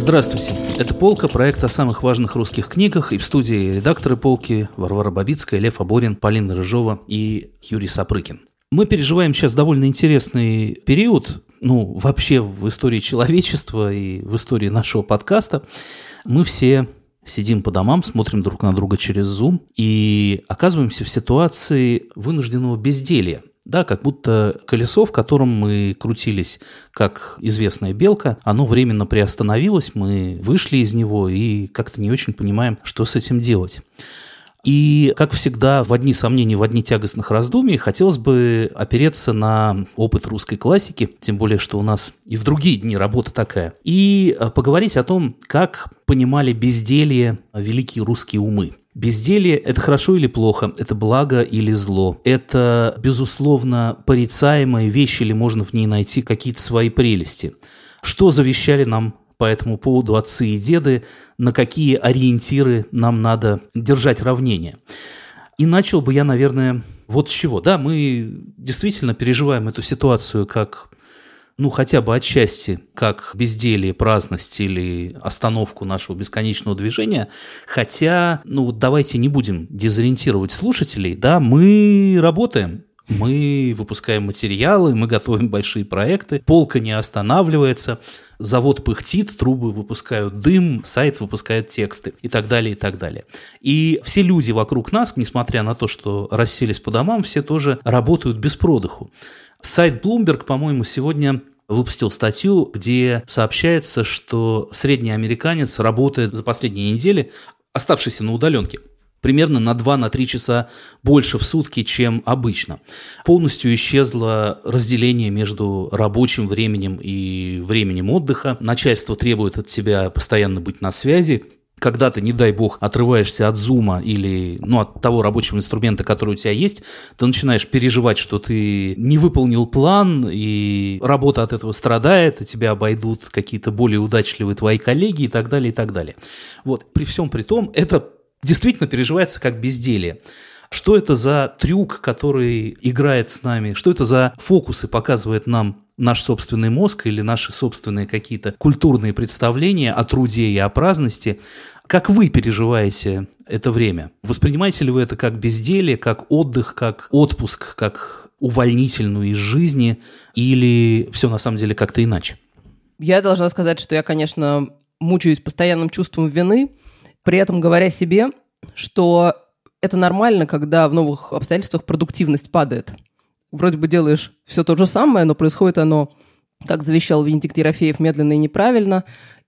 Здравствуйте. Это «Полка», проект о самых важных русских книгах. И в студии редакторы «Полки» Варвара Бабицкая, Лев Аборин, Полина Рыжова и Юрий Сапрыкин. Мы переживаем сейчас довольно интересный период, вообще в истории человечества и в истории нашего подкаста. Мы все сидим по домам, смотрим друг на друга через Zoom и оказываемся в ситуации вынужденного безделья. Да, как будто колесо, в котором мы крутились, как известная белка, оно временно приостановилось, мы вышли из него и как-то не очень понимаем, что с этим делать. И, как всегда, в одни сомнений, в одни тягостных раздумий хотелось бы опереться на опыт русской классики, тем более, что у нас и в другие дни работа такая, и поговорить о том, как понимали безделье великие русские умы. Безделье – это хорошо или плохо, это благо или зло, это, безусловно, порицаемая вещь или можно в ней найти какие-то свои прелести. Что завещали нам по этому поводу отцы и деды, на какие ориентиры нам надо держать равнение. И начал бы я, наверное, вот с чего. Да, мы действительно переживаем эту ситуацию как, хотя бы отчасти, как безделье, праздность или остановку нашего бесконечного движения. Хотя, давайте не будем дезориентировать слушателей, да, мы работаем. Мы выпускаем материалы, мы готовим большие проекты, полка не останавливается, завод пыхтит, трубы выпускают дым, сайт выпускает тексты и так далее, и так далее. И все люди вокруг нас, несмотря на то, что расселись по домам, все тоже работают без продыху. Сайт Bloomberg, по-моему, сегодня выпустил статью, где сообщается, что средний американец работает за последние недели, оставшийся на удаленке, примерно на 2-3 часа больше в сутки, чем обычно. Полностью исчезло разделение между рабочим временем и временем отдыха. Начальство требует от тебя постоянно быть на связи. Когда ты, не дай бог, отрываешься от зума или от того рабочего инструмента, который у тебя есть, ты начинаешь переживать, что ты не выполнил план, и работа от этого страдает, и тебя обойдут какие-то более удачливые твои коллеги и так далее, и так далее. Вот. При всем при том, это действительно переживается как безделье. Что это за трюк, который играет с нами? Что это за фокусы показывает нам наш собственный мозг или наши собственные какие-то культурные представления о труде и о праздности? Как вы переживаете это время? Воспринимаете ли вы это как безделье, как отдых, как отпуск, как увольнительную из жизни? Или все на самом деле как-то иначе? Я должна сказать, что я, конечно, мучаюсь постоянным чувством вины, при этом говоря себе, что это нормально, когда в новых обстоятельствах продуктивность падает. Вроде бы делаешь все то же самое, но происходит оно, как завещал Венедикт Ерофеев, медленно и неправильно.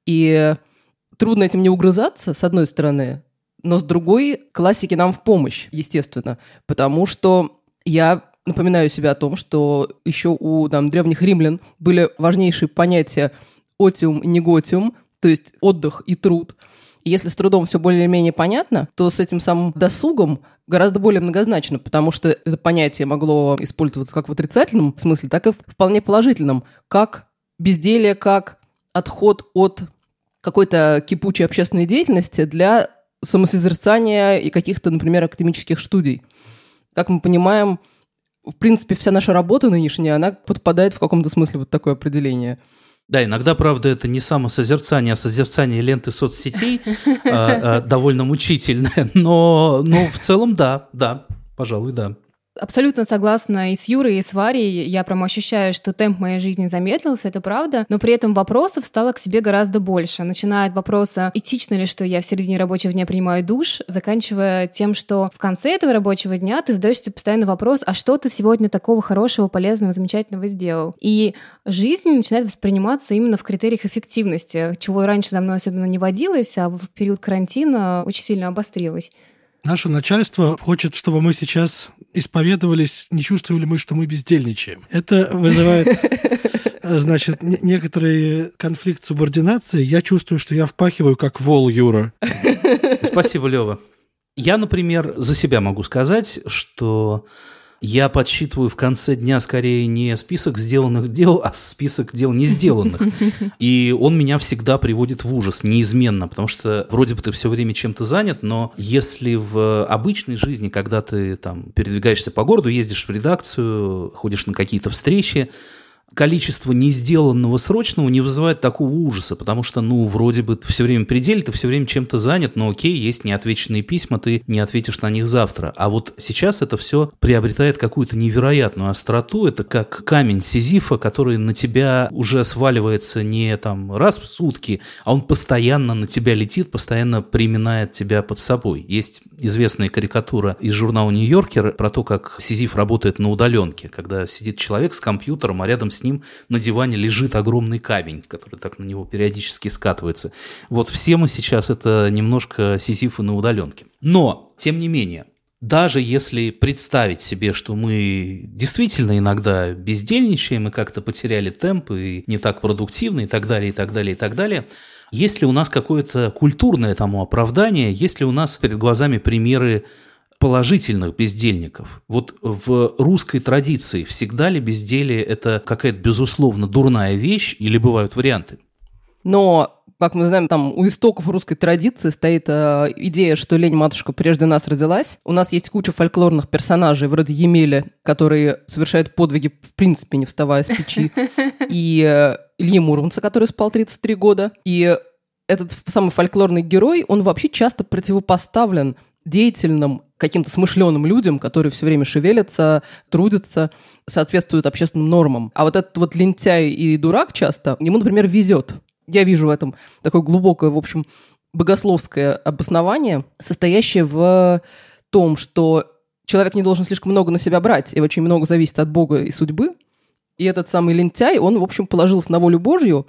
И трудно этим не угрызаться, с одной стороны, но с другой классики нам в помощь, естественно. Потому что я напоминаю себе о том, что еще у древних римлян были важнейшие понятия отиум и неготиум, то есть отдых и труд. И если с трудом все более-менее понятно, то с этим самым досугом гораздо более многозначно, потому что это понятие могло использоваться как в отрицательном смысле, так и в вполне положительном, как безделье, как отход от какой-то кипучей общественной деятельности для самосозерцания и каких-то, например, академических студий. Как мы понимаем, в принципе, вся наша работа нынешняя, она подпадает в каком-то смысле вот такое определение. Да, иногда, правда, это не самосозерцание, а созерцание ленты соцсетей довольно мучительное, но в целом да, пожалуй, да. Абсолютно согласна и с Юрой, и с Варей. Я прям ощущаю, что темп моей жизни замедлился, это правда, но при этом вопросов стало к себе гораздо больше. Начиная от вопроса, этично ли, что я в середине рабочего дня принимаю душ, заканчивая тем, что в конце этого рабочего дня ты задаешь себе постоянно вопрос, а что ты сегодня такого хорошего, полезного, замечательного сделал? И жизнь начинает восприниматься именно в критериях эффективности, чего раньше за мной особенно не водилось, а в период карантина очень сильно обострилось. Наше начальство хочет, чтобы мы сейчас исповедовались, не чувствовали мы, что мы бездельничаем. Это вызывает, некоторый конфликт субординации. Я чувствую, что я впахиваю как вол, Юра. Спасибо, Лёва. Я, например, за себя могу сказать, что я подсчитываю в конце дня скорее не список сделанных дел, а список дел не сделанных. И он меня всегда приводит в ужас, неизменно, потому что вроде бы ты все время чем-то занят, но если в обычной жизни, когда ты передвигаешься по городу, ездишь в редакцию, ходишь на какие-то встречи, количество не сделанного срочного не вызывает такого ужаса, потому что, вроде бы все время при деле, ты все время чем-то занят, но окей, есть неотвеченные письма, ты не ответишь на них завтра. А вот сейчас это все приобретает какую-то невероятную остроту, это как камень Сизифа, который на тебя уже сваливается не раз в сутки, а он постоянно на тебя летит, постоянно приминает тебя под собой. Есть известная карикатура из журнала «Нью-Йоркер» про то, как Сизиф работает на удаленке, когда сидит человек с компьютером, а рядом с ним на диване лежит огромный камень, который так на него периодически скатывается. Вот все мы сейчас это немножко Сизифы на удаленке. Но, тем не менее, даже если представить себе, что мы действительно иногда бездельничаем и как-то потеряли темп и не так продуктивны и так далее, и так далее, и так далее, есть ли у нас какое-то культурное тому оправдание, есть ли у нас перед глазами примеры положительных бездельников? Вот в русской традиции всегда ли безделье – это какая-то, безусловно, дурная вещь или бывают варианты? Но, как мы знаем, там у истоков русской традиции стоит идея, что лень-матушка прежде нас родилась. У нас есть куча фольклорных персонажей, вроде Емеля, который совершает подвиги, в принципе, не вставая с печи, и Ильи Муромца, который спал 33 года. И этот самый фольклорный герой, он вообще часто противопоставлен деятельным, каким-то смышленым людям, которые все время шевелятся, трудятся, соответствуют общественным нормам. А вот этот вот лентяй и дурак часто, ему, например, везет. Я вижу в этом такое глубокое, в общем, богословское обоснование, состоящее в том, что человек не должен слишком много на себя брать, и очень много зависит от Бога и судьбы. И этот самый лентяй, он, в общем, положился на волю Божью,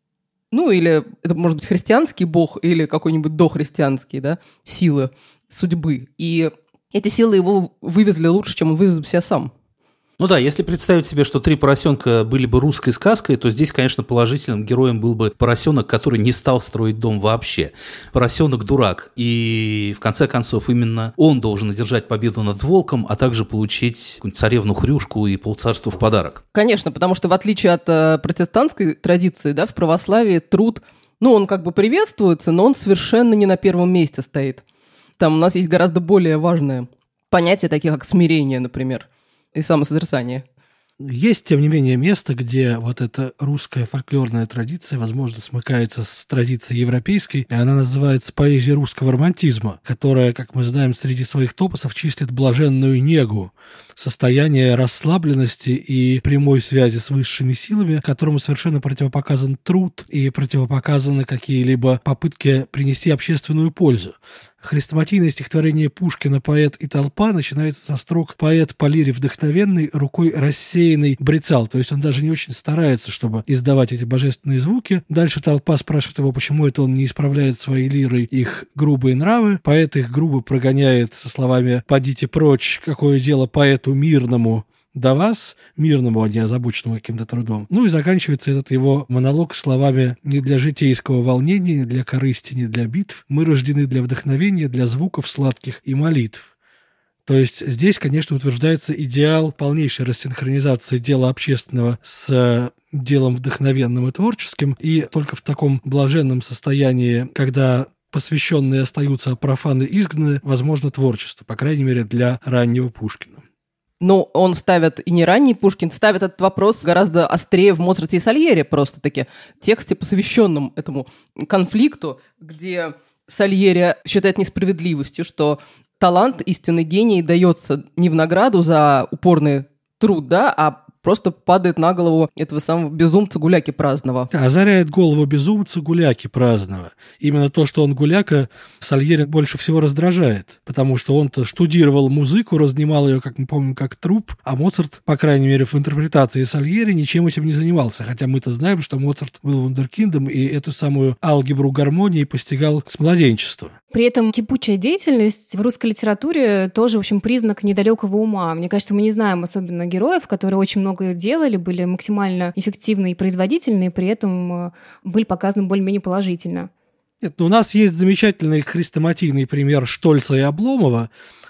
или это может быть христианский Бог, или какой-нибудь дохристианский, силы судьбы. И эти силы его вывезли лучше, чем он вывез бы себя сам. Если представить себе, что 3 поросенка были бы русской сказкой, то здесь, конечно, положительным героем был бы поросенок, который не стал строить дом вообще. Поросенок-дурак. И, в конце концов, именно он должен одержать победу над волком, а также получить какую-нибудь царевну-хрюшку и полцарства в подарок. Конечно, потому что в отличие от протестантской традиции, в православии труд, он как бы приветствуется, но он совершенно не на первом месте стоит. Там у нас есть гораздо более важные понятия, такие как смирение, например, и самосозерцание. Есть, тем не менее, место, где вот эта русская фольклорная традиция, возможно, смыкается с традицией европейской, и она называется поэзия русского романтизма, которая, как мы знаем, среди своих топосов числит блаженную негу, состояние расслабленности и прямой связи с высшими силами, которому совершенно противопоказан труд и противопоказаны какие-либо попытки принести общественную пользу. Хрестоматийное стихотворение Пушкина «Поэт и толпа» начинается со строк «Поэт по лире вдохновенный, рукой рассеянный брецал». То есть он даже не очень старается, чтобы издавать эти божественные звуки. Дальше толпа спрашивает его, почему это он не исправляет своей лирой их грубые нравы. Поэт их грубо прогоняет со словами «Подите прочь, какое дело поэту мирному до вас», мирному, а не озабоченному каким-то трудом. И заканчивается этот его монолог словами «Не для житейского волнения, не для корысти, не для битв. Мы рождены для вдохновения, для звуков сладких и молитв». То есть здесь, конечно, утверждается идеал полнейшей рассинхронизации дела общественного с делом вдохновенным и творческим, и только в таком блаженном состоянии, когда посвященные остаются, а профаны изгнаны, возможно творчество, по крайней мере, для раннего Пушкина. Но он ставит, и не ранний Пушкин, ставит этот вопрос гораздо острее в Моцарте и Сальере просто-таки. Тексте, посвященном этому конфликту, где Сальери считает несправедливостью, что талант, истинный гений дается не в награду за упорный труд, а просто падает на голову этого самого безумца гуляки праздного. Озаряет голову безумца гуляки праздного. Именно то, что он гуляка, Сальери больше всего раздражает, потому что он-то штудировал музыку, разнимал ее, как мы помним, как труп, а Моцарт, по крайней мере, в интерпретации Сальери, ничем этим не занимался, хотя мы-то знаем, что Моцарт был вундеркиндом и эту самую алгебру гармонии постигал с младенчества. При этом кипучая деятельность в русской литературе тоже, в общем, признак недалекого ума. Мне кажется, мы не знаем особенно героев, которые очень много делали, были максимально эффективны и производительны, и при этом были показаны более-менее положительно. Нет, у нас есть замечательный хрестоматийный пример Штольца и Обломова.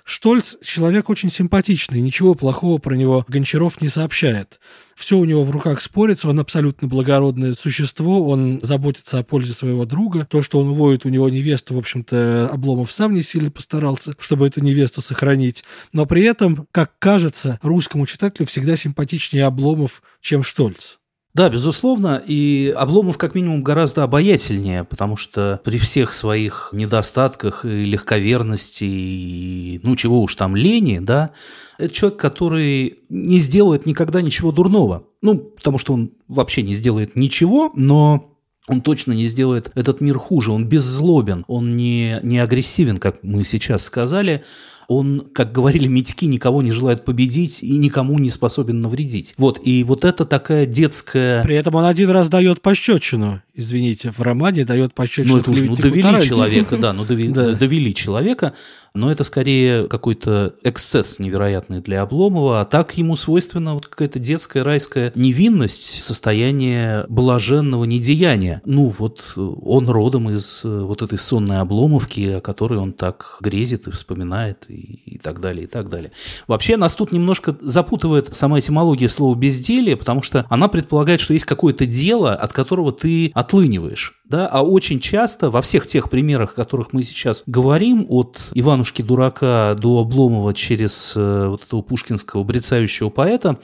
Штольц – человек очень симпатичный, ничего плохого про него Гончаров не сообщает. Все у него в руках спорится, он абсолютно благородное существо, он заботится о пользе своего друга. То, что он уводит у него невесту, в общем-то, Обломов сам не сильно постарался, чтобы эту невесту сохранить. Но при этом, как кажется, русскому читателю всегда симпатичнее Обломов, чем Штольц. Да, безусловно, и Обломов как минимум гораздо обаятельнее, потому что при всех своих недостатках и легковерности, и, чего уж там, лени, да, это человек, который не сделает никогда ничего дурного. Потому что он вообще не сделает ничего, но он точно не сделает этот мир хуже, он беззлобен, он не агрессивен, как мы сейчас сказали. Он, как говорили митьки, никого не желает победить и никому не способен навредить. И вот это такая детская... При этом он один раз дает пощечину, извините, в романе дает пощечину. Это уж, довели человека, да, довели человека, но это скорее какой-то эксцесс невероятный для Обломова, а так ему свойственна какая-то детская райская невинность, состояние блаженного недеяния. Он родом из этой сонной Обломовки, о которой он так грезит и вспоминает, и так далее, и так далее. Вообще нас тут немножко запутывает сама этимология слова «безделье», потому что она предполагает, что есть какое-то дело, от которого ты отлыниваешь. Да? А очень часто во всех тех примерах, о которых мы сейчас говорим, от Иванушки-дурака до Обломова через этого пушкинского брецающего поэта,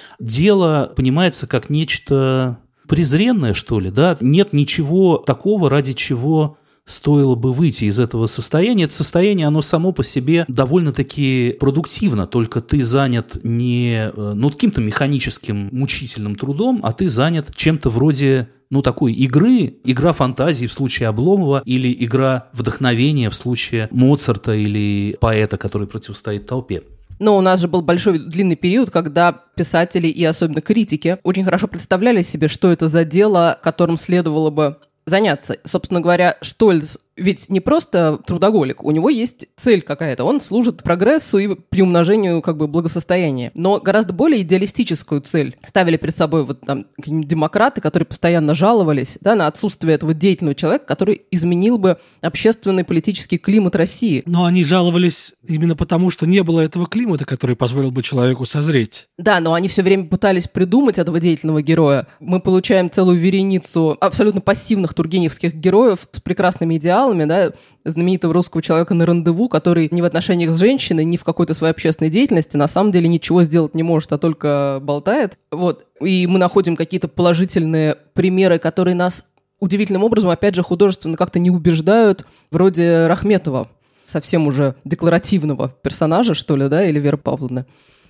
дело понимается как нечто презренное, что ли, да? Нет ничего такого, ради чего стоило бы выйти из этого состояния. Это состояние, оно само по себе довольно-таки продуктивно, только ты занят не каким-то механическим мучительным трудом, а ты занят чем-то вроде такой игра фантазии в случае Обломова или игра вдохновения в случае Моцарта или поэта, который противостоит толпе. Но у нас же был большой длинный период, когда писатели и особенно критики очень хорошо представляли себе, что это за дело, которым следовало бы заняться. Собственно говоря, Штольц ведь не просто трудоголик, у него есть цель какая-то, он служит прогрессу и приумножению благосостояния. Но гораздо более идеалистическую цель ставили перед собой какие-нибудь демократы, которые постоянно жаловались на отсутствие этого деятельного человека, который изменил бы общественный политический климат России. Но они жаловались именно потому, что не было этого климата, который позволил бы человеку созреть. Да, но они все время пытались придумать этого деятельного героя. Мы получаем целую вереницу абсолютно пассивных тургеневских героев с прекрасными идеалами, знаменитого русского человека на рандеву, который ни в отношениях с женщиной, ни в какой-то своей общественной деятельности на самом деле ничего сделать не может, а только болтает. И мы находим какие-то положительные примеры, которые нас удивительным образом, опять же, художественно как-то не убеждают, вроде Рахметова, совсем уже декларативного персонажа, что ли, да, или Веры Павловны.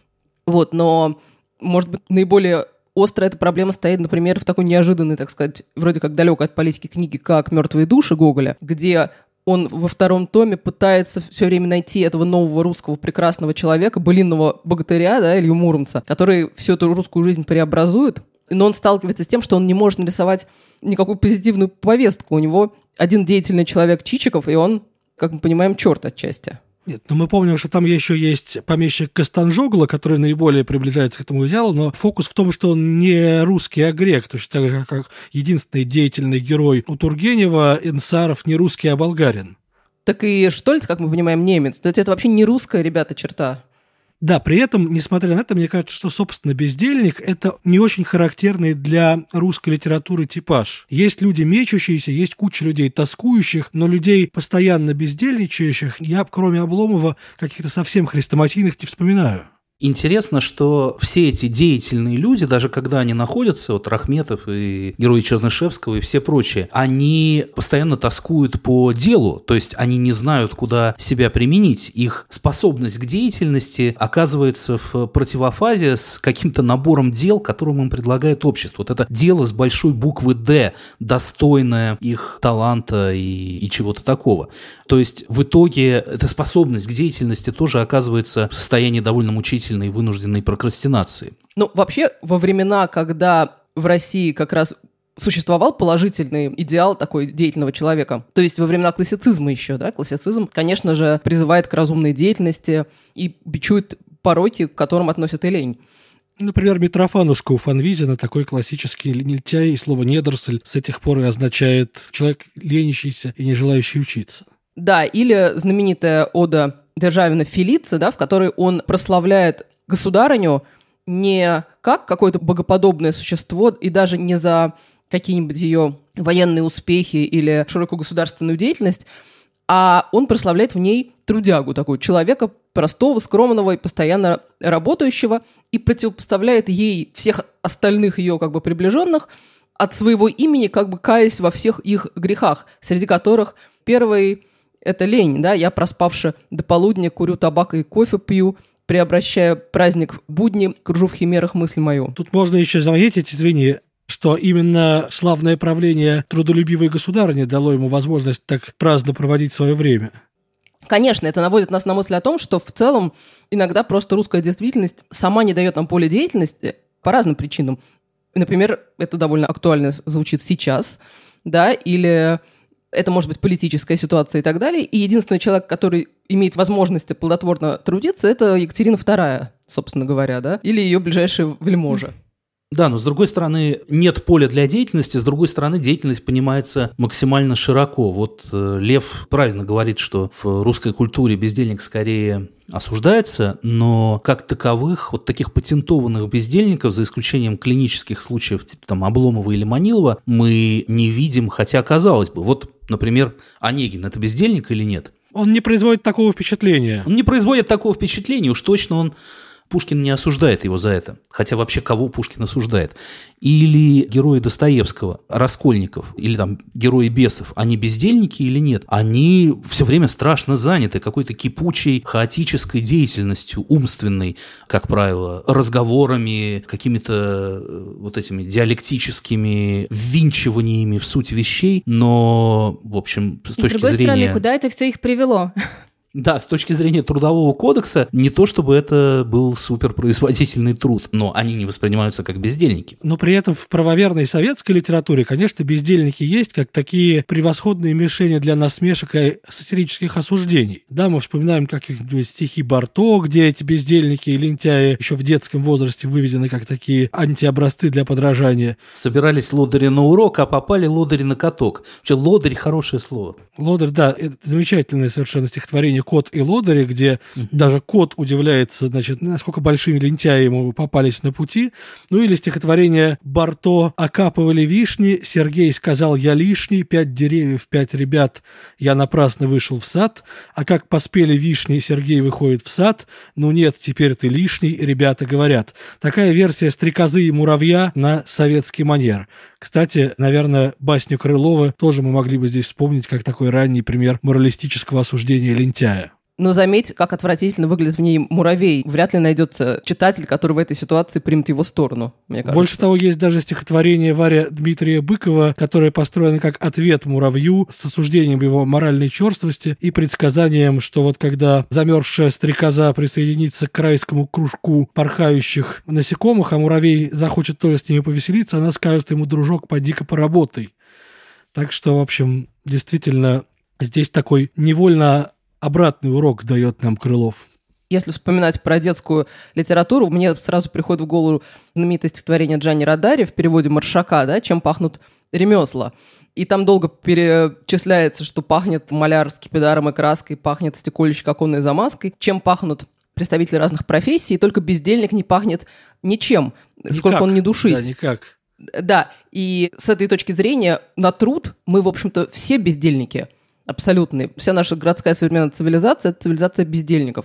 Но, может быть, наиболее остро эта проблема стоит, например, в такой неожиданной, так сказать, вроде как далекой от политики книге, как «Мертвые души» Гоголя, где он во втором томе пытается все время найти этого нового русского прекрасного человека, былинного богатыря, да, Илью Муромца, который всю эту русскую жизнь преобразует, но он сталкивается с тем, что он не может нарисовать никакую позитивную повестку. У него один деятельный человек Чичиков, и он, как мы понимаем, черт отчасти. Нет, но мы помним, что там еще есть помещик Костанжогла, который наиболее приближается к этому идеалу, но фокус в том, что он не русский, а грек, то есть так же, как единственный деятельный герой у Тургенева, Инсаров не русский, а болгарин. Так и Штольц, как мы понимаем, немец. То есть это вообще не русская, ребята, черта. Да, при этом, несмотря на это, мне кажется, что, собственно, бездельник – это не очень характерный для русской литературы типаж. Есть люди мечущиеся, есть куча людей тоскующих, но людей постоянно бездельничающих я, кроме Обломова, каких-то совсем хрестоматийных не вспоминаю. Интересно, что все эти деятельные люди, даже когда они находятся, Рахметов и герои Чернышевского и все прочие, они постоянно тоскуют по делу, то есть они не знают, куда себя применить. Их способность к деятельности оказывается в противофазе с каким-то набором дел, которым им предлагает общество. Это дело с большой буквы «Д», достойное их таланта и чего-то такого. То есть в итоге эта способность к деятельности тоже оказывается в состоянии довольно мучительной и вынужденной прокрастинации. Вообще, во времена, когда в России как раз существовал положительный идеал такой деятельного человека, то есть во времена классицизма еще, да, классицизм, конечно же, призывает к разумной деятельности и бичует пороки, к которым относят и лень. Например, Митрофанушка у Фанвизина, такой классический лентяй, и слово «недоросль» с этих пор и означает человек ленящийся и не желающий учиться. Да, или знаменитая ода Державина Фелиция, да, в которой он прославляет государыню не как какое-то богоподобное существо и даже не за какие-нибудь ее военные успехи или широкую государственную деятельность, а он прославляет в ней трудягу, такого человека простого, скромного и постоянно работающего, и противопоставляет ей всех остальных ее как бы приближенных от своего имени, как бы каясь во всех их грехах, среди которых первый – это лень, да, я, проспавши до полудня, курю табак и кофе пью, преобращая праздник в будни, кружу в химерах мысль мою. Тут можно еще заметить, извини, что именно славное правление трудолюбивой государыни дало ему возможность так праздно проводить свое время. Конечно, это наводит нас на мысль о том, что в целом иногда просто русская действительность сама не дает нам поле деятельности по разным причинам. Например, это довольно актуально звучит сейчас, да, или это может быть политическая ситуация и так далее. И единственный человек, который имеет возможность плодотворно трудиться, это Екатерина II, собственно говоря, да, или ее ближайшие вельможи. Да, но с другой стороны, нет поля для деятельности, с другой стороны, деятельность понимается максимально широко. Вот Лев правильно говорит, что в русской культуре бездельник скорее осуждается, но как таковых, вот таких патентованных бездельников, за исключением клинических случаев типа там Обломова или Манилова, мы не видим, хотя казалось бы. Вот, например, Онегин – это бездельник или нет? Он не производит такого впечатления. Он не производит такого впечатления, уж точно он... Пушкин не осуждает его за это. Хотя вообще кого Пушкин осуждает? Или герои Достоевского, Раскольников, или там герои Бесов, они бездельники или нет? Они все время страшно заняты какой-то кипучей, хаотической деятельностью, умственной, как правило, разговорами, какими-то вот этими диалектическими ввинчиваниями в суть вещей, но, в общем, с точки зрения... С другой стороны, куда это все их привело? Да, с точки зрения Трудового кодекса, не то чтобы это был суперпроизводительный труд, но они не воспринимаются как бездельники. Но при этом в правоверной советской литературе, конечно, бездельники есть как такие превосходные мишени для насмешек и сатирических осуждений. Да, мы вспоминаем какие-нибудь стихи Барто, где эти бездельники и лентяи еще в детском возрасте выведены как такие антиобразцы для подражания. Собирались лодыри на урок, а попали лодыри на каток. Вообще, лодырь – хорошее слово. Лодырь, да, это замечательное совершенно стихотворение «Кот и лодыри», где даже кот удивляется, значит, насколько большие лентяи ему попались на пути. Ну или стихотворение Барто «Окапывали вишни, Сергей сказал, я лишний, 5 деревьев, 5 ребят, я напрасно вышел в сад, а как поспели вишни, Сергей выходит в сад, ну нет, теперь ты лишний, ребята говорят». Такая версия «Стрекозы и муравья» на советский манер. Кстати, наверное, басню Крылова тоже мы могли бы здесь вспомнить как такой ранний пример моралистического осуждения лентяя. Но заметь, как отвратительно выглядит в ней муравей. Вряд ли найдется читатель, который в этой ситуации примет его сторону, мне кажется. Больше того, есть даже стихотворение Варя Дмитрия Быкова, которое построено как ответ муравью с осуждением его моральной черствости и предсказанием, что вот когда замерзшая стрекоза присоединится к райскому кружку порхающих насекомых, а муравей захочет тоже с ними повеселиться, она скажет ему: дружок, поди-ка поработай. Так что, в общем, действительно, здесь такой невольно обратный урок дает нам Крылов. Если вспоминать про детскую литературу, мне сразу приходит в голову знаменитое стихотворение Джани Родари в переводе Маршака, да, «Чем пахнут ремесла». И там долго перечисляется, что пахнет маляр скипидаром и краской, пахнет стекольщик оконной замазкой, чем пахнут представители разных профессий, и только бездельник не пахнет ничем, никак, сколько он ни душись. Да, никак. Да, и с этой точки зрения на труд мы, в общем-то, все бездельники. Абсолютные. Вся наша городская современная цивилизация – это цивилизация бездельников.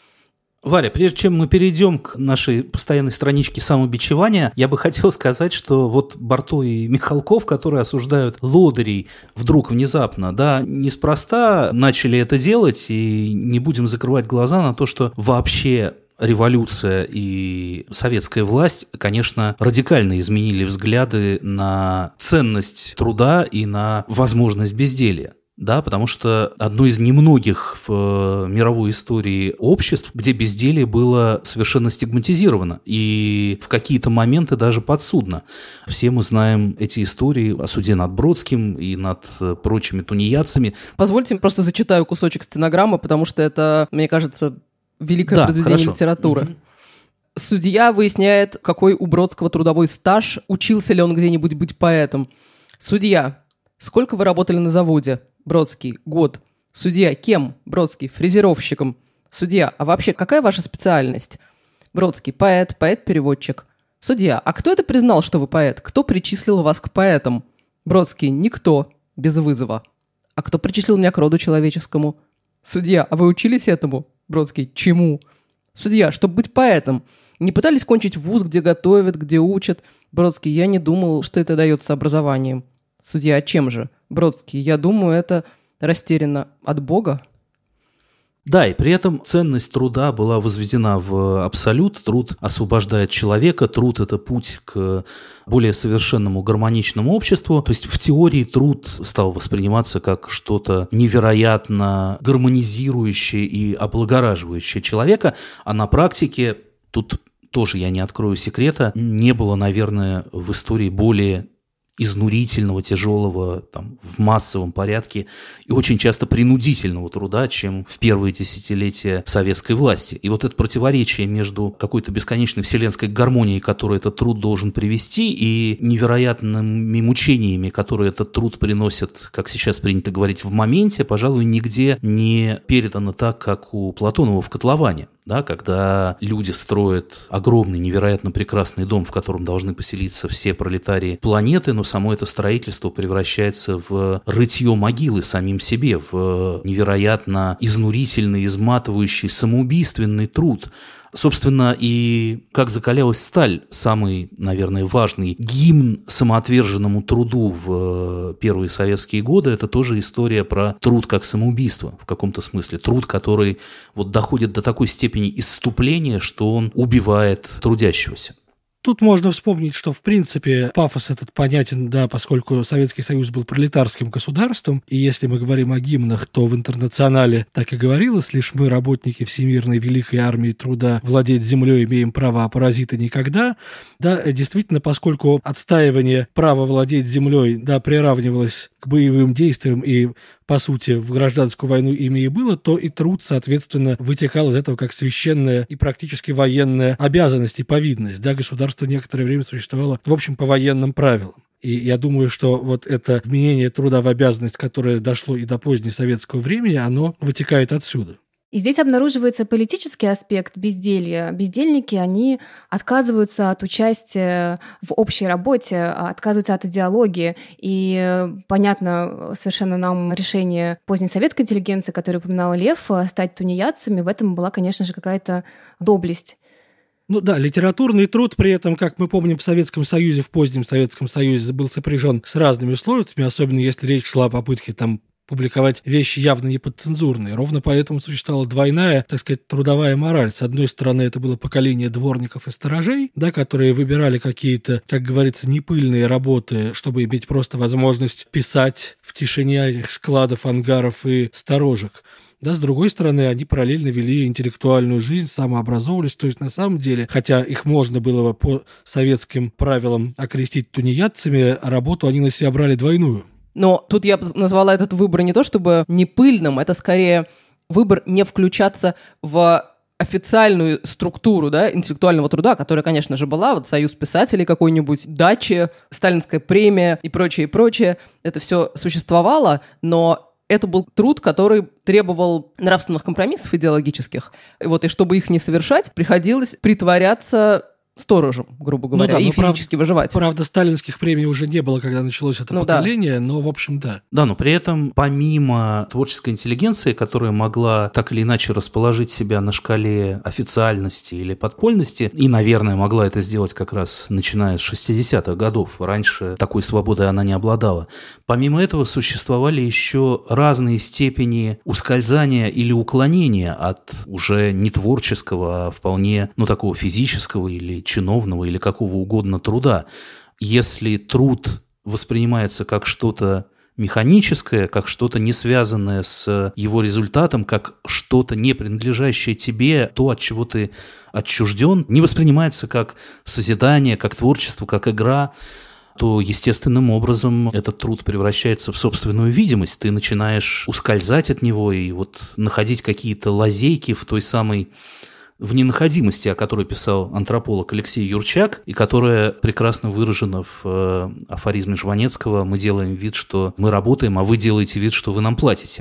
Варя, прежде чем мы перейдем к нашей постоянной страничке самобичевания, я бы хотел сказать, что вот Барто и Михалков, которые осуждают лодырей вдруг внезапно, да, неспроста начали это делать, и не будем закрывать глаза на то, что вообще революция и советская власть, конечно, радикально изменили взгляды на ценность труда и на возможность безделья. Да, потому что одно из немногих в мировой истории обществ, где безделье было совершенно стигматизировано и в какие-то моменты даже подсудно. Все мы знаем эти истории о суде над Бродским и над прочими тунеядцами. Позвольте, просто зачитаю кусочек стенограммы, потому что это, мне кажется, великое произведение литературы. Судья выясняет, какой у Бродского трудовой стаж, учился ли он где-нибудь быть поэтом. Судья: сколько вы работали на заводе? Бродский: год. Судья: кем? Бродский: фрезеровщиком. Судья, а вообще какая ваша специальность? Бродский, поэт, поэт-переводчик. Судья, а кто это признал, что вы поэт? Кто причислил вас к поэтам? Бродский, никто, без вызова. А кто причислил меня к роду человеческому? Судья, а вы учились этому? Бродский, чему? Судья, чтобы быть поэтом. Не пытались кончить вуз, где готовят, где учат? Бродский, я не думал, что это дается образованием. Судья, а чем же? Бродский, я думаю, это растеряно от Бога. Да, и при этом ценность труда была возведена в абсолют. Труд освобождает человека, труд – это путь к более совершенному гармоничному обществу. То есть в теории труд стал восприниматься как что-то невероятно гармонизирующее и облагораживающее человека, а на практике, тут тоже я не открою секрета, не было, наверное, в истории более изнурительного, тяжелого, там, в массовом порядке и очень часто принудительного труда, чем в первые десятилетия советской власти. И вот это противоречие между какой-то бесконечной вселенской гармонией, которую этот труд должен привести, и невероятными мучениями, которые этот труд приносит, как сейчас принято говорить, в моменте, пожалуй, нигде не передано так, как у Платонова в «Котловане». Да, когда люди строят огромный, невероятно прекрасный дом, в котором должны поселиться все пролетарии планеты, но само это строительство превращается в рытье могилы самим себе, в невероятно изнурительный, изматывающий, самоубийственный труд. Собственно, и как закалялась сталь, самый, наверное, важный гимн самоотверженному труду в первые советские годы, это тоже история про труд как самоубийство в каком-то смысле. Труд, который вот доходит до такой степени исступления, что он убивает трудящегося. Тут можно вспомнить, что, в принципе, пафос этот понятен, да, поскольку Советский Союз был пролетарским государством, и если мы говорим о гимнах, то в «Интернационале» так и говорилось, лишь мы, работники Всемирной Великой Армии Труда, владеть землей имеем право, а паразиты никогда. Да, действительно, поскольку отстаивание права владеть землей, да, приравнивалось к боевым действиям и, по сути, в гражданскую войну ими и было, то и труд, соответственно, вытекал из этого как священная и практически военная обязанность и повинность. Да, государство некоторое время существовало, в общем, по военным правилам. И я думаю, что вот это вменение труда в обязанность, которое дошло и до позднесоветского времени, оно вытекает отсюда. И здесь обнаруживается политический аспект безделья. Бездельники, они отказываются от участия в общей работе, отказываются от идеологии. И понятно совершенно нам решение позднесоветской интеллигенции, которое упоминал Лев, стать тунеядцами. В этом была, конечно же, какая-то доблесть. Ну да, литературный труд при этом, как мы помним, в Советском Союзе, в позднем Советском Союзе был сопряжен с разными сложностями, особенно если речь шла о попытке там публиковать вещи явно не подцензурные. Ровно поэтому существовала двойная, так сказать, трудовая мораль. С одной стороны, это было поколение дворников и сторожей, да, которые выбирали какие-то, как говорится, непыльные работы, чтобы иметь просто возможность писать в тишине этих складов, ангаров и сторожек. Да, с другой стороны, они параллельно вели интеллектуальную жизнь, самообразовывались, то есть на самом деле, хотя их можно было бы по советским правилам окрестить тунеядцами, работу они на себя брали двойную. Но тут я назвала этот выбор не то чтобы не пыльным, это скорее выбор не включаться в официальную структуру, да, интеллектуального труда, которая, конечно же, была, вот Союз писателей какой-нибудь, Дачи, Сталинская премия и прочее, и прочее. Это все существовало, но это был труд, который требовал нравственных компромиссов идеологических. И чтобы их не совершать, приходилось притворяться сторожем, грубо говоря, и физически выживать. Правда, сталинских премий уже не было, когда началось это поколение, но, в общем, да. Да, но при этом, помимо творческой интеллигенции, которая могла так или иначе расположить себя на шкале официальности или подпольности, и, наверное, могла это сделать как раз начиная с 60-х годов, раньше такой свободой она не обладала, помимо этого существовали еще разные степени ускользания или уклонения от уже не творческого, а вполне, такого физического или чиновного или какого угодно труда. Если труд воспринимается как что-то механическое, как что-то не связанное с его результатом, как что-то не принадлежащее тебе, то, от чего ты отчужден, не воспринимается как созидание, как творчество, как игра, то естественным образом этот труд превращается в собственную видимость. Ты начинаешь ускользать от него и находить какие-то лазейки в той самой в ненаходимости, о которой писал антрополог Алексей Юрчак, и которая прекрасно выражена в афоризме Жванецкого: «Мы делаем вид, что мы работаем, а вы делаете вид, что вы нам платите».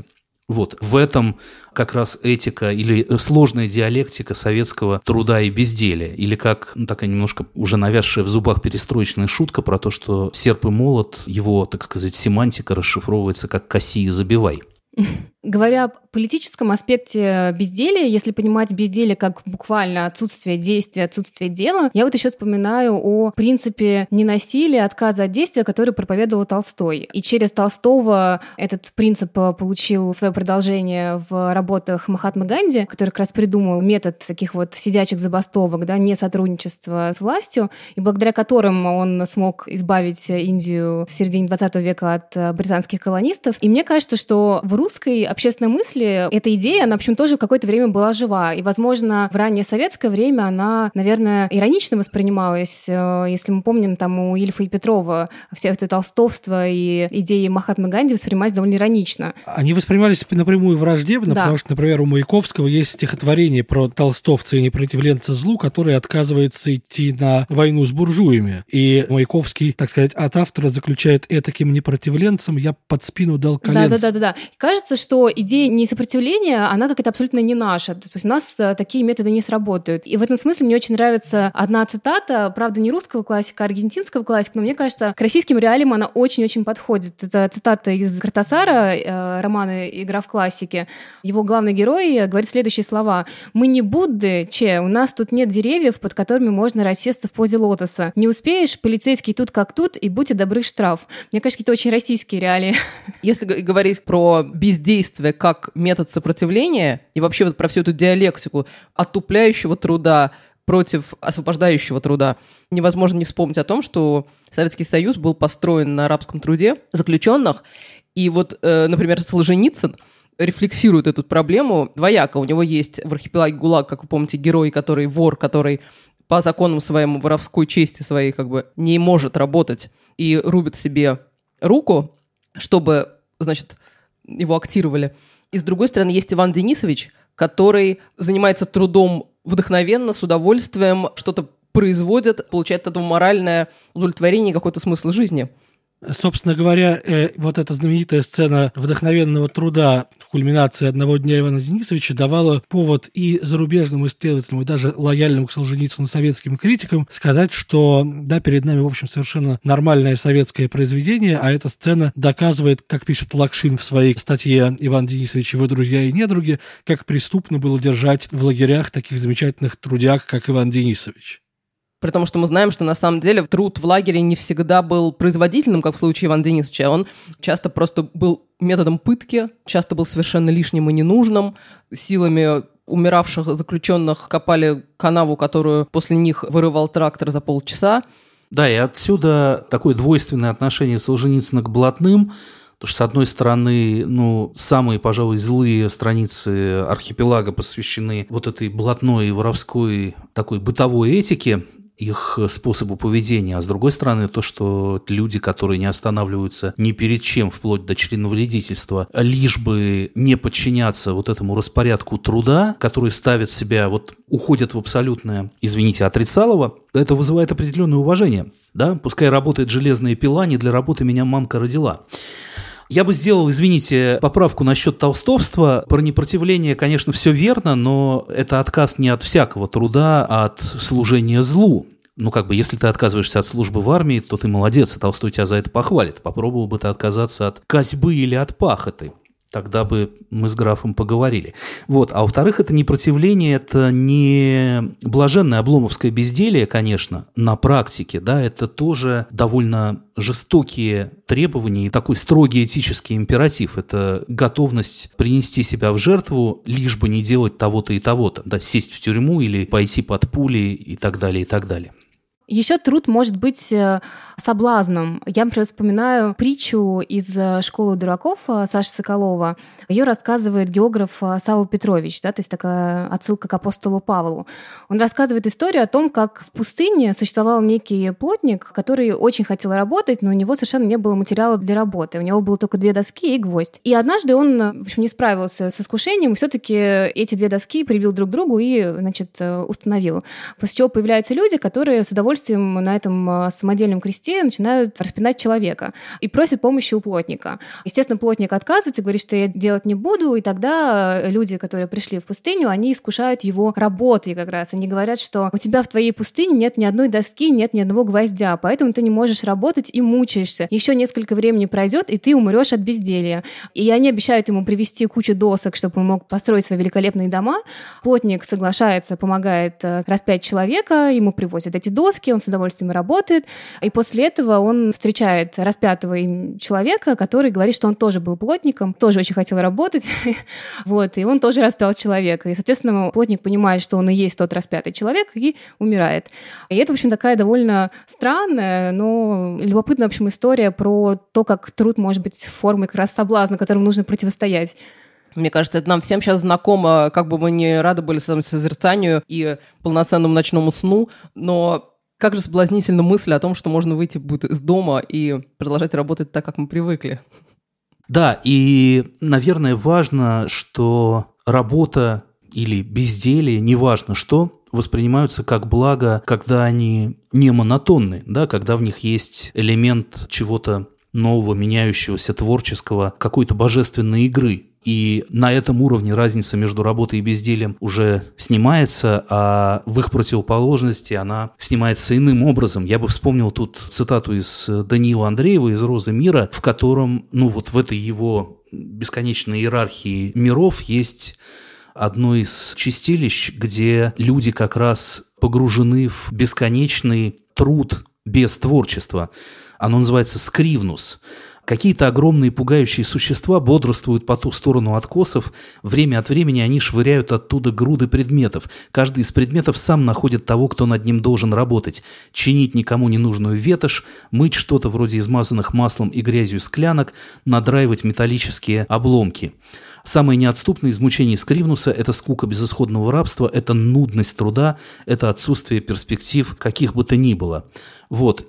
Вот, в этом как раз этика или сложная диалектика советского труда и безделия. Или как такая немножко уже навязшая в зубах перестроечная шутка про то, что серп и молот, его, так сказать, семантика расшифровывается как «коси и забивай». Говоря о политическом аспекте безделия, если понимать безделие как буквально отсутствие действия, отсутствие дела, я вот еще вспоминаю о принципе ненасилия, отказа от действия, который проповедовал Толстой. И через Толстого этот принцип получил свое продолжение в работах Махатмы Ганди, который как раз придумал метод таких вот сидячих забастовок, да, не сотрудничества с властью, и благодаря которым он смог избавить Индию в середине 20 века от британских колонистов. И мне кажется, что в русской общественной мысли эта идея, она, в общем, тоже какое-то время была жива. И, возможно, в раннее советское время она, наверное, иронично воспринималась. Если мы помним, там у Ильфа и Петрова все это толстовство и идеи Махатмы Ганди воспринимались довольно иронично. Они воспринимались напрямую враждебно, да. Потому что, например, у Маяковского есть стихотворение про толстовца и непротивленца злу, который отказывается идти на войну с буржуями. И Маяковский, так сказать, от автора заключает: этаким непротивленцем я под спину дал коленца. Да. Кажется, что идея несопротивления, она какая-то абсолютно не наша. То есть у нас такие методы не сработают. И в этом смысле мне очень нравится одна цитата, правда, не русского классика, а аргентинского классика, но мне кажется, к российским реалиям она очень-очень подходит. Это цитата из Кортасара, романа «Игра в классике». Его главный герой говорит следующие слова: «Мы не Будды, у нас тут нет деревьев, под которыми можно рассесться в позе лотоса. Не успеешь, полицейский тут как тут, и будьте добры, штраф». Мне кажется, это очень российские реалии. Если говорить про бездействие как метод сопротивления и вообще вот про всю эту диалектику отупляющего труда против освобождающего труда, невозможно не вспомнить о том, что Советский Союз был построен на рабском труде заключенных. И вот, например, Солженицын рефлексирует эту проблему двояко. У него есть в «Архипелаге ГУЛАГ», как вы помните, герой, который вор, который по законам своему воровской чести своей как бы не может работать и рубит себе руку, чтобы, значит, его актировали. И с другой стороны, есть Иван Денисович, который занимается трудом вдохновенно, с удовольствием, что-то производит, получает от этого моральное удовлетворение и какой-то смысл жизни. Собственно говоря, вот эта знаменитая сцена вдохновенного труда в кульминации одного дня Ивана Денисовича давала повод и зарубежным исследователям, и даже лояльным к Солженицыну советским критикам сказать, что да, перед нами, в общем, совершенно нормальное советское произведение, а эта сцена доказывает, как пишет Лакшин в своей статье «Иван Денисович, его друзья и недруги», как преступно было держать в лагерях таких замечательных трудяг, как Иван Денисович. При том, что мы знаем, что на самом деле труд в лагере не всегда был производительным, как в случае Ивана Денисовича. Он часто просто был методом пытки, часто был совершенно лишним и ненужным. Силами умиравших заключенных копали канаву, которую после них вырывал трактор за полчаса. Да, и отсюда такое двойственное отношение Солженицына к блатным. Потому что, с одной стороны, самые, пожалуй, злые страницы «Архипелага» посвящены вот этой блатной и воровской такой бытовой этике, их способу поведения, а с другой стороны, то, что люди, которые не останавливаются ни перед чем, вплоть до членовредительства, лишь бы не подчиняться вот этому распорядку труда, который ставит себя, уходят в абсолютное, извините, отрицалово, это вызывает определенное уважение. Да? Пускай работает железная пила, не для работы меня мамка родила. Я бы сделал, извините, поправку насчет толстовства. Про непротивление, конечно, все верно, но это отказ не от всякого труда, а от служения злу. Если ты отказываешься от службы в армии, то ты молодец, и Толстой тебя за это похвалит. Попробовал бы ты отказаться от косьбы или от пахоты. Тогда бы мы с графом поговорили. А во-вторых, это непротивление, это не блаженное обломовское безделие, конечно, на практике, да, это тоже довольно жестокие требования и такой строгий этический императив. Это готовность принести себя в жертву, лишь бы не делать того-то и того-то, да, сесть в тюрьму или пойти под пули и так далее, и так далее. Еще труд может быть соблазном. Я, например, вспоминаю притчу из «Школы дураков» Саши Соколова. Ее рассказывает географ Савва Петрович, да, то есть такая отсылка к апостолу Павлу. Он рассказывает историю о том, как в пустыне существовал некий плотник, который очень хотел работать, но у него совершенно не было материала для работы. У него было только 2 доски и гвоздь. И однажды он, в общем, не справился с искушением, и все-таки эти 2 доски прибил друг к другу и, установил. После чего появляются люди, которые с удовольствием удовольствием на этом самодельном кресте начинают распинать человека и просят помощи у плотника. Естественно, плотник отказывается, говорит, что я делать не буду, и тогда люди, которые пришли в пустыню, они искушают его работой как раз. Они говорят, что у тебя в твоей пустыне нет ни одной доски, нет ни одного гвоздя, поэтому ты не можешь работать и мучаешься. Еще несколько времени пройдет, и ты умрешь от безделья. И они обещают ему привезти кучу досок, чтобы он мог построить свои великолепные дома. Плотник соглашается, помогает распять человека, ему привозят эти доски, он с удовольствием работает, и после этого он встречает распятого им человека, который говорит, что он тоже был плотником, тоже очень хотел работать, вот, и он тоже распял человека. И, соответственно, плотник понимает, что он и есть тот распятый человек, и умирает. И это, в общем, такая довольно странная, но любопытная, в общем, история про то, как труд может быть формой как раз соблазна, которому нужно противостоять. Мне кажется, это нам всем сейчас знакомо, как бы мы не рады были самосозерцанию и полноценному ночному сну, но как же соблазнительна мысль о том, что можно выйти будет из дома и продолжать работать так, как мы привыкли. Да, и, наверное, важно, что работа или безделие, неважно что, воспринимаются как благо, когда они не монотонны, да, когда в них есть элемент чего-то нового, меняющегося, творческого, какой-то божественной игры. И на этом уровне разница между работой и бездельем уже снимается, а в их противоположности она снимается иным образом. Я бы вспомнил тут цитату из Даниила Андреева из «Розы мира», в котором, вот в этой его бесконечной иерархии миров есть одно из чистилищ, где люди как раз погружены в бесконечный труд без творчества. Оно называется «скривнус». Какие-то огромные пугающие существа бодрствуют по ту сторону откосов. Время от времени они швыряют оттуда груды предметов. Каждый из предметов сам находит того, кто над ним должен работать. Чинить никому не нужную ветошь, мыть что-то вроде измазанных маслом и грязью склянок, надраивать металлические обломки. Самое неотступное из мучений Скривнуса – это скука безысходного рабства, это нудность труда, это отсутствие перспектив каких бы то ни было. Вот,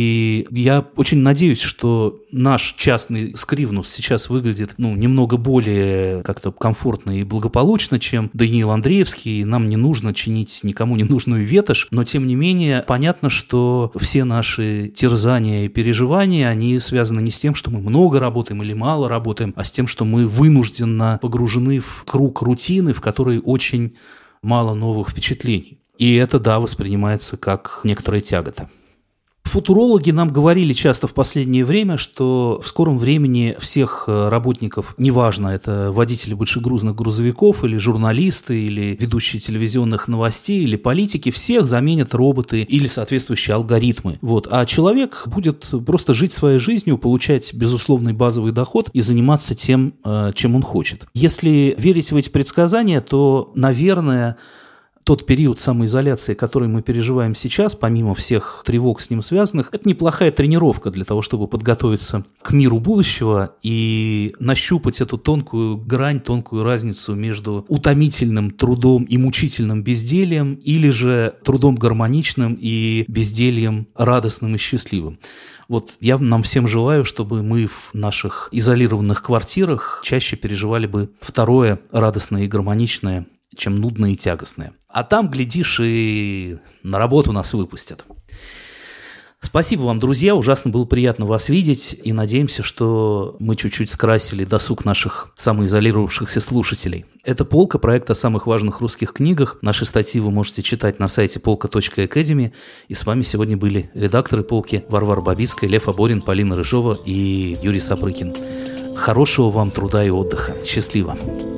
и я очень надеюсь, что наш частный Скривнус сейчас выглядит, немного более как-то комфортно и благополучно, чем Даниил Андреевский, нам не нужно чинить никому не нужную ветошь, но тем не менее понятно, что все наши терзания и переживания, они связаны не с тем, что мы много работаем или мало работаем, а с тем, что мы вынужденно погружены в круг рутины, в которой очень мало новых впечатлений. И это, да, воспринимается как некоторая тягота. Футурологи нам говорили часто в последнее время, что в скором времени всех работников, неважно, это водители большегрузных грузовиков или журналисты, или ведущие телевизионных новостей, или политики, всех заменят роботы или соответствующие алгоритмы. А человек будет просто жить своей жизнью, получать безусловный базовый доход и заниматься тем, чем он хочет. Если верить в эти предсказания, то, наверное, тот период самоизоляции, который мы переживаем сейчас, помимо всех тревог с ним связанных, это неплохая тренировка для того, чтобы подготовиться к миру будущего и нащупать эту тонкую грань, тонкую разницу между утомительным трудом и мучительным бездельем или же трудом гармоничным и бездельем радостным и счастливым. Я нам всем желаю, чтобы мы в наших изолированных квартирах чаще переживали бы второе радостное и гармоничное, чем нудное и тягостное. А там, глядишь, и на работу нас выпустят. Спасибо вам, друзья, ужасно было приятно вас видеть, и надеемся, что мы чуть-чуть скрасили досуг наших самоизолировавшихся слушателей. Это «Полка», проект о самых важных русских книгах. Наши статьи вы можете читать на сайте polka.academy, и с вами сегодня были редакторы «Полки» Варвара Бабицкая, Лев Аборин, Полина Рыжова и Юрий Сапрыкин. Хорошего вам труда и отдыха. Счастливо!